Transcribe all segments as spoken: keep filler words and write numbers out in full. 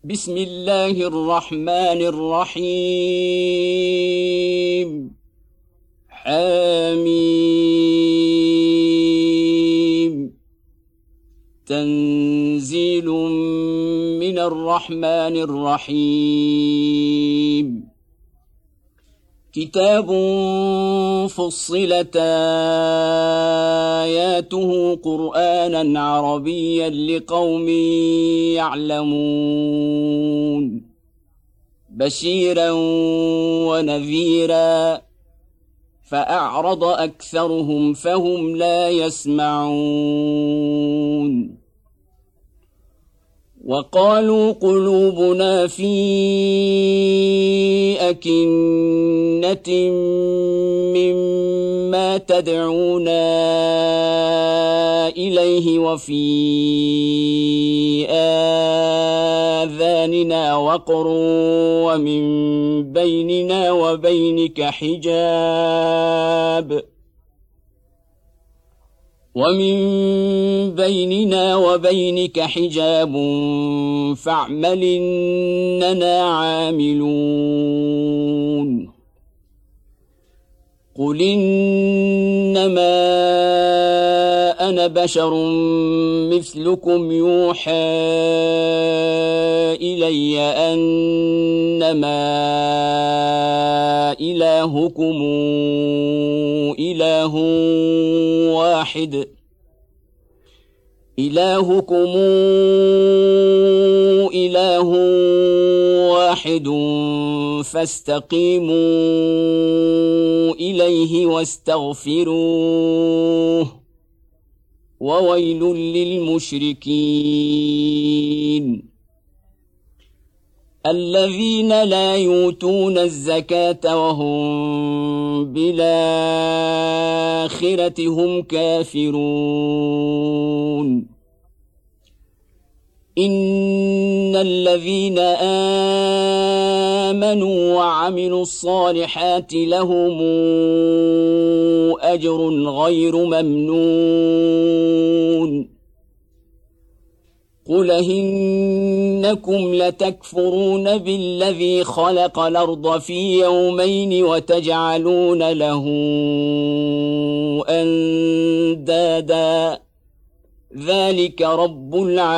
بسم الله الرحمن الرحيم. حميم. تنزيل من الرحمن الرحيم. كتاب فصلت آياته قرآنا عربيا لقوم يعلمون بشيرا ونذيرا فأعرض أكثرهم فهم لا يسمعون. وقالوا قلوبنا في أكنة مما تدعونا إليه وفي آذاننا وقر ومن بيننا وبينك حجاب ومن بيننا وبينك حجاب فاعمل إننا عاملون. قل إنما أنا بشر مثلكم يوحى إلي أنما إلهكم إله واحد إلهكم إله واحد فاستقيموا إليه واستغفروه وويل للمشركين الذين لا يؤتون الزكاة وهم بالآخرة هم كافرون. إن الذين آمنوا وعملوا الصالحات لهم أجر غير ممنون. قل إنكم لتكفرون بالذي خلق الأرض في يومين وتجعلون له أندادا ذلك رب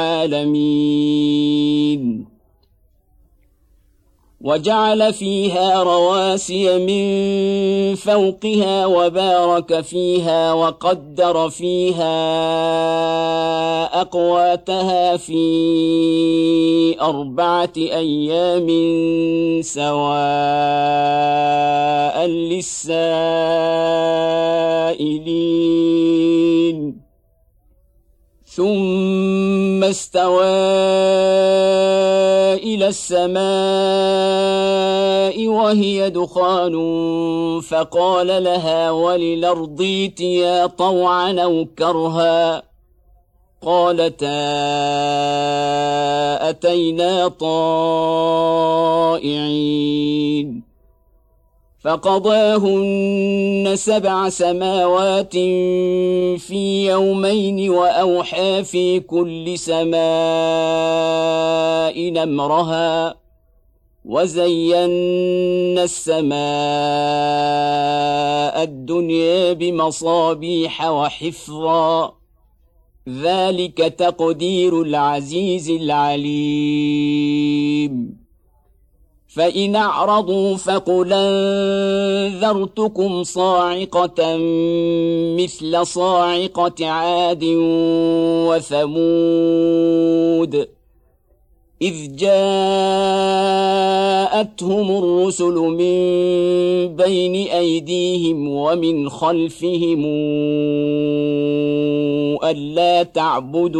العالمين. وجعل فيها رواسي من فوقها وبارك فيها وقدر فيها أقواتها في أربعة أيام سواء للسائلين. ثم استوى إلى السماء وهي دخان فقال لها وللأرض ائتيا طوعا أو كرها قالتا أتينا طائعين. فقضاهن سبع سماوات في يومين وأوحى في كل سماء أمرها وزينا السماء الدنيا بمصابيح وحفظا ذلك تقدير العزيز العليم. فإن أعرضوا فقل أنذرتكم صاعقة مثل صاعقة عاد وثمود إذ جاءتهم الرسل من بين أيديهم ومن خلفهم ألا تعبدوا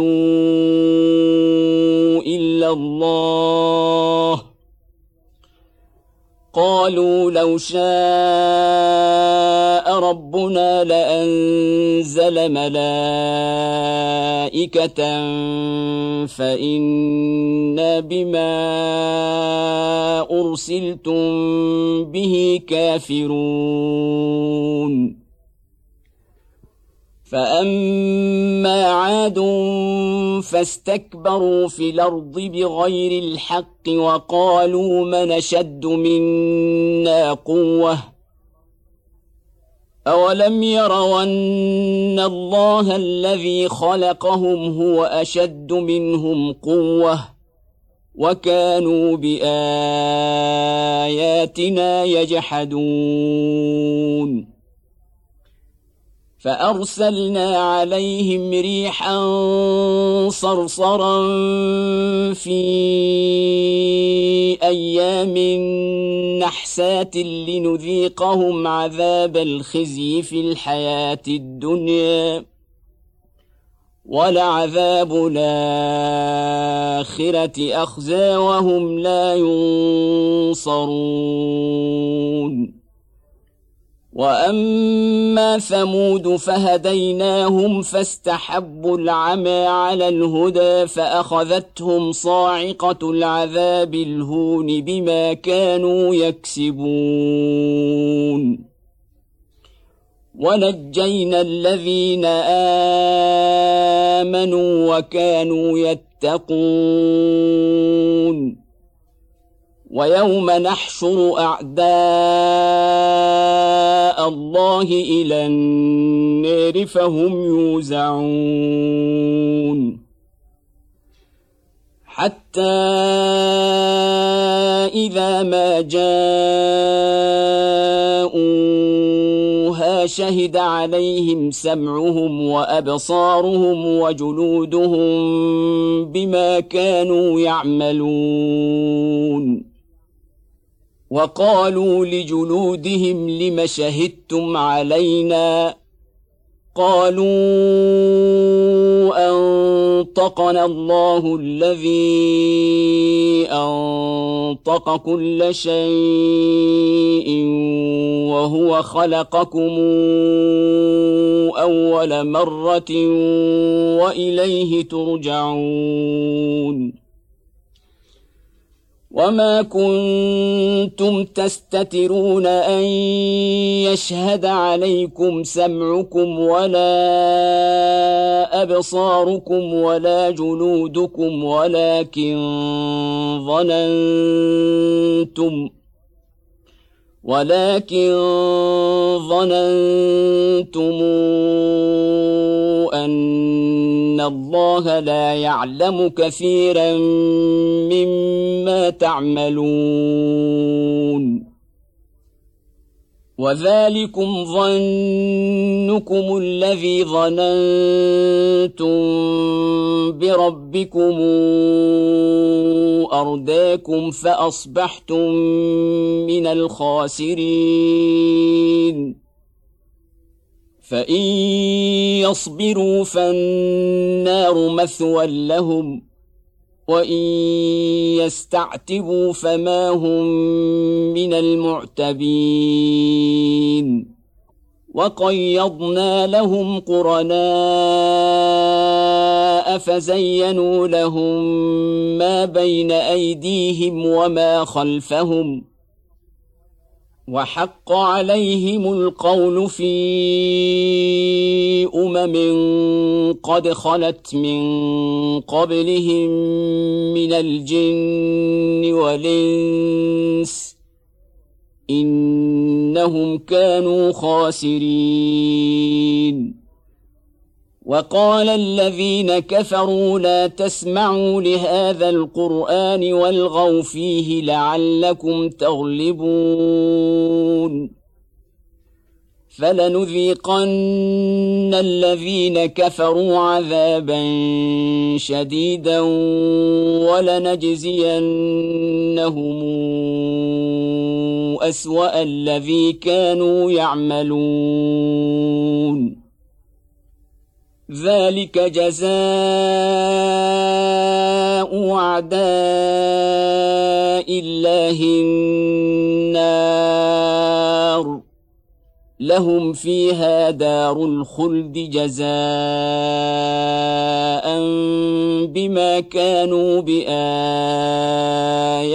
إلا الله قالوا لو شاء ربنا لأنزل ملائكة فإنا بما أرسلتم به كافرون. فأما عاد فاستكبروا في الأرض بغير الحق وقالوا من أشد منا قوة أولم يروا أن الله الذي خلقهم هو أشد منهم قوة وكانوا بآياتنا يجحدون فأرسلنا عليهم ريحا صرصرا في أيام نحسات لنذيقهم عذاب الخزي في الحياة الدنيا ولعذاب الآخرة أخزى وهم لا ينصرون وأما ثمود فهديناهم فاستحبوا العمى على الهدى فأخذتهم صاعقة العذاب الهون بما كانوا يكسبون ونجينا الذين آمنوا وكانوا يتقون ويوم نحشر أعداء الله إلى النار فهم يوزعون حتى إذا ما جاءوها شهد عليهم سمعهم وأبصارهم وجلودهم بما كانوا يعملون وقالوا لجلودهم لم شهدتم علينا قالوا أنطقنا الله الذي أنطق كل شيء وهو خلقكم أول مرة وإليه ترجعون وما كنتم تستترون أن يشهد عليكم سمعكم ولا أبصاركم ولا جلودكم ولكن ظننتم ولكن ظننتم أن الله لا يعلم كثيرا مما تعملون وذلكم ظنكم الذي ظننتم بربكم أرداكم فأصبحتم من الخاسرين فإن يصبروا فالنار مثوى لهم وإن يستعتبوا فما هم من المعتبين وقيضنا لهم قرناء فزينوا لهم ما بين أيديهم وما خلفهم وحق عليهم القول في أمم قد خلت من قبلهم من الجن والإنس إنهم كانوا خاسرين وقال الذين كفروا لا تسمعوا لهذا القرآن والغوا فيه لعلكم تغلبون فلنذيقن الذين كفروا عذابا شديدا ولنجزينهم أسوأ الذي كانوا يعملون ذلك جزاء أعداء الله النار لهم فيها دار الخلد جزاء بما كانوا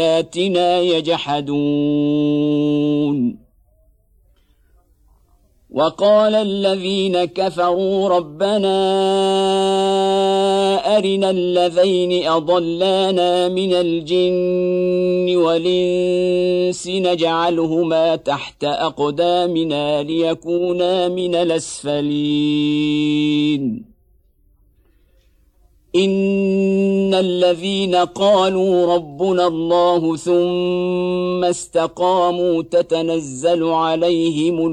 بآياتنا يجحدون وقال الذين كفروا ربنا أرنا الذين أضلانا من الجن والإنس نجعلهما تحت أقدامنا ليكونا من الأسفلين إن الذين قالوا ربنا الله ثم استقاموا تتنزل عليهم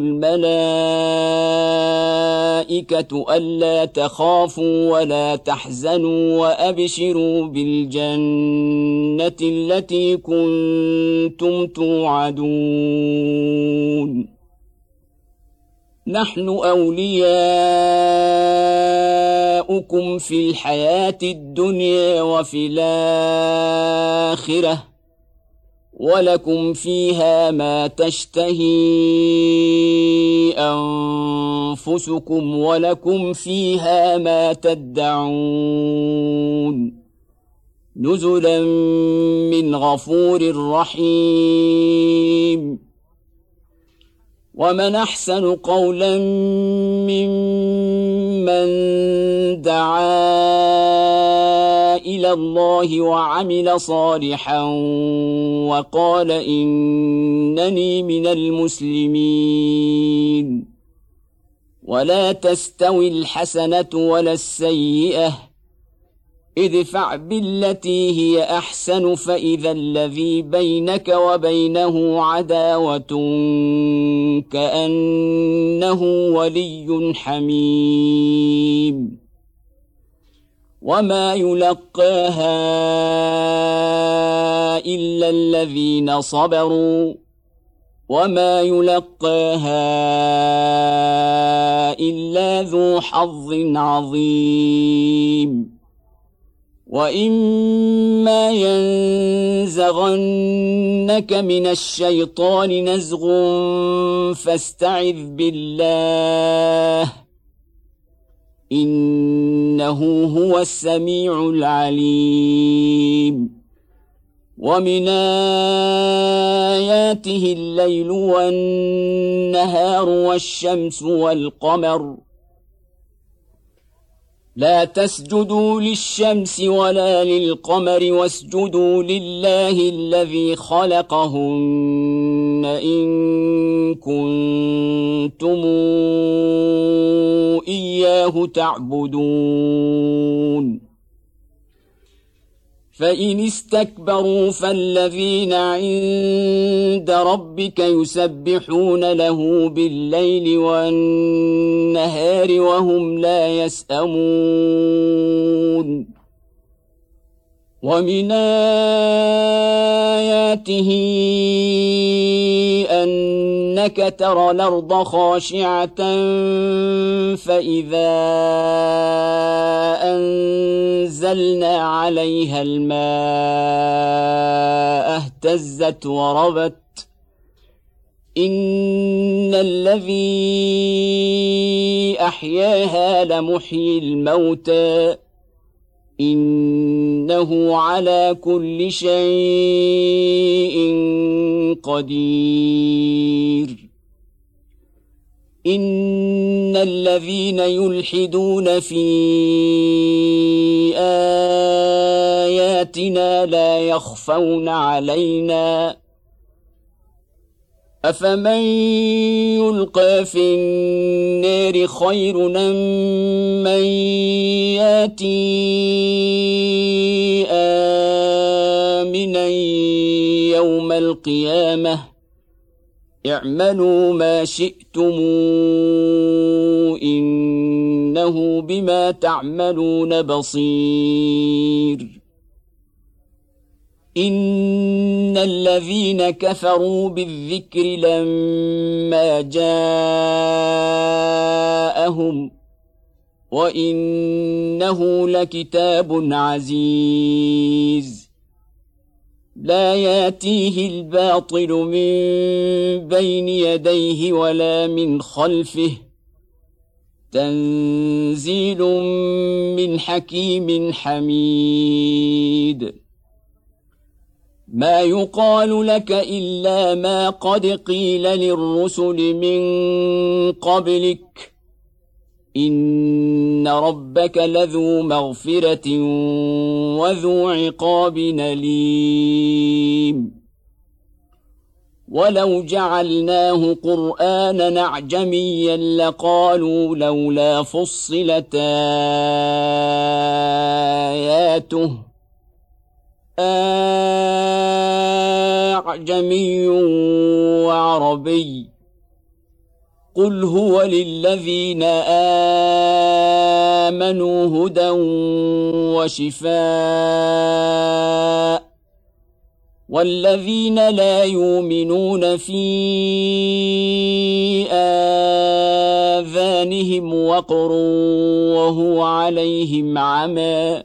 الملائكة ألا تخافوا ولا تحزنوا وأبشروا بالجنة التي كنتم توعدون نحن أولياؤكم في الحياة الدنيا وفي الآخرة ولكم فيها ما تشتهي أنفسكم ولكم فيها ما تدعون نزلا من غفور رحيم ومن أحسن قولا ممن دعا إلى الله وعمل صالحا وقال إنني من المسلمين ولا تستوي الحسنة ولا السيئة ادفع بالتي هي أحسن فإذا الذي بينك وبينه عداوة كأنه ولي حميم وما يلقاها إلا الذين صبروا وما يلقاها إلا ذو حظ عظيم وإما ينزغنك من الشيطان نزغ فاستعذ بالله إنه هو السميع العليم ومن آياته الليل والنهار والشمس والقمر لا تسجدوا للشمس ولا للقمر واسجدوا لله الذي خلقهن إن كنتم إياه تعبدون فإن استكبروا فالذين عند ربك يسبحون له بالليل والنهار وهم لا يسأمون ومن آياته أنك ترى الأرض خاشعة فإذا أنزلنا عليها الماء اهتزت وربت إن الذي أحياها لمحيي الموتى إنه على كل شيء قدير إن الذين يلحدون في آياتنا لا يخفون علينا أفمن يلقى في النار خير أم من ياتي آمنا يوم القيامة اعملوا ما شئتم إنه بما تعملون بصير إن الذين كفروا بالذكر لما جاءهم وإنه لكتاب عزيز لا ياتيه الباطل من بين يديه ولا من خلفه تنزيل من حكيم حميد ما يقال لك إلا ما قد قيل للرسل من قبلك إن ربك لذو مغفرة وذو عقاب أليم ولو جعلناه قرآنا أعجميا لقالوا لولا فصلت آياته أعجمي وعربي قل هو للذين آمنوا هدى وشفاء والذين لا يؤمنون في آذانهم وقر وهو عليهم عمى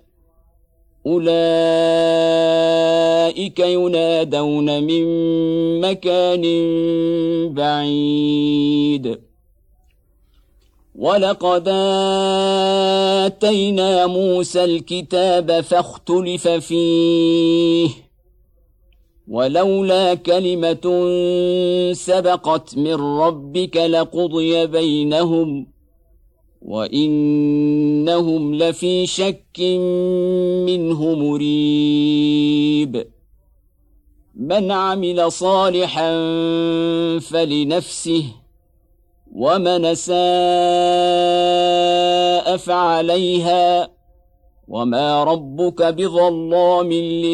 أولئك ينادون من مكان بعيد ولقد آتينا موسى الكتاب فاختلف فيه ولولا كلمة سبقت من ربك لقضي بينهم وإنهم لفي شك منه مريب من عمل صالحا فلنفسه ومن أساء فعليها وما ربك بظلام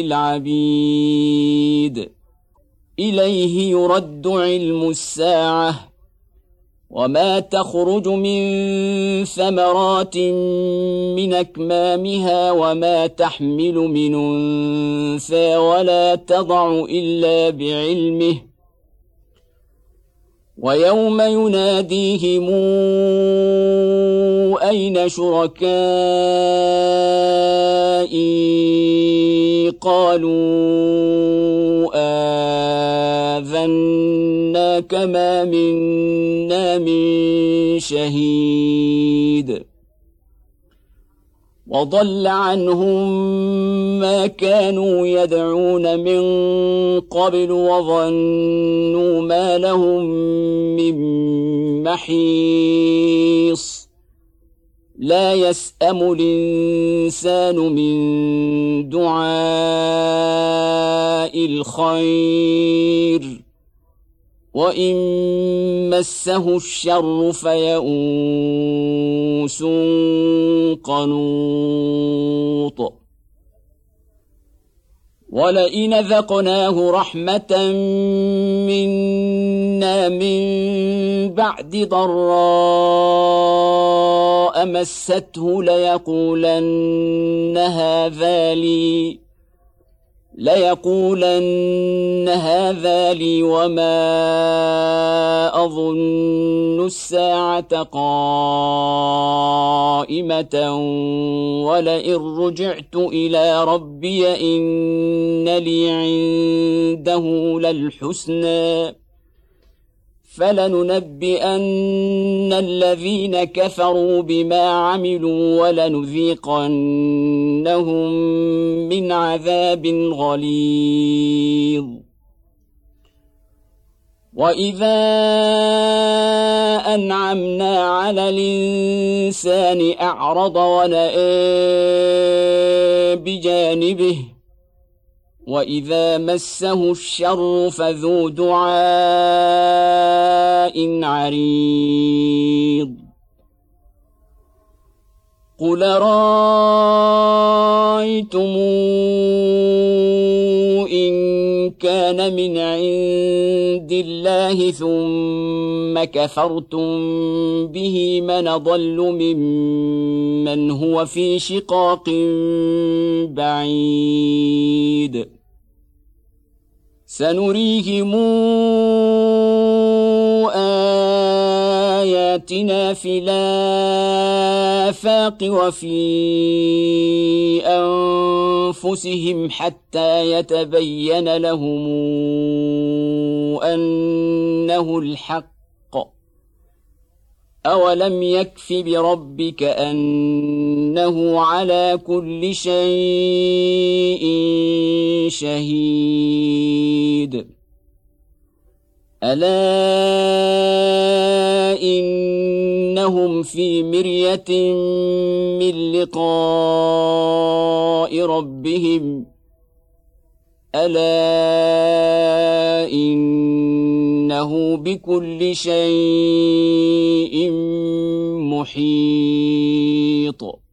للعبيد إليه يرد علم الساعة وما تخرج من ثمرات من أكمامها وما تحمل من أنثى ولا تضع إلا بعلمه ويوم يناديهم أين شركائي قالوا آذناك ما منا من شهيد وضل عنهم ما كانوا يدعون من قبل وظنوا ما لهم من محيص لا يسأم الإنسان من دعاء الخير وإن مسه الشر فيئوس قنوط ولئن ذقناه رحمة منا من بعد ضراء مسته ليقولن هذا لي ليقولن هذا لي وما أظن الساعة قائمة ولئن رجعت إلى ربي إن لي عنده للحسنى فلننبئن الذين كفروا بما عملوا ولنذيقنهم من عذاب غليظ وإذا أنعمنا على الإنسان أعرض ونأى بجانبه وإذا مسه الشر فذو دعاء عريض قل رأيتم إن كان من عند الله ثم كفرتم به من ضل ممن هو في شقاق بعيد سنريهم آياتنا في الآفاق وفي أنفسهم حتى يتبين لهم أنه الحق أولم يكف بربك أنه على كل شيء شهيد ألا إنهم في مرية من لقاء ربهم ألا إنه بكل شيء محيط